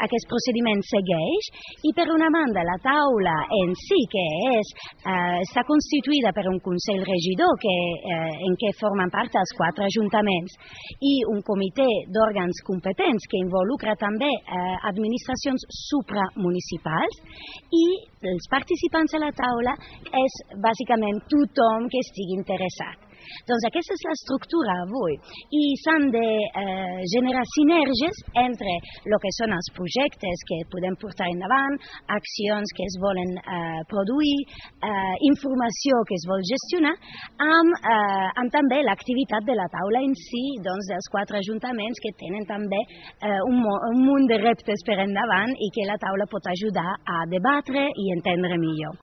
aquest procediment segueix i per una banda la taula en si que està constituïda per un Consell Regidor en què formen part els 4 ajuntaments i un comitè d'òrgans competents que involucra també administracions supramunicipals i els participants a la taula és bàsicament tothom que estigui interessat. Doncs aquesta és l'estructura avui i s'han de generar sinergies entre el que són els projectes que podem portar endavant, accions que es volen produir, informació que es vol gestionar, amb també l'activitat de la taula en si, doncs dels 4 ajuntaments que tenen també un munt de reptes per endavant i que la taula pot ajudar a debatre i entendre millor.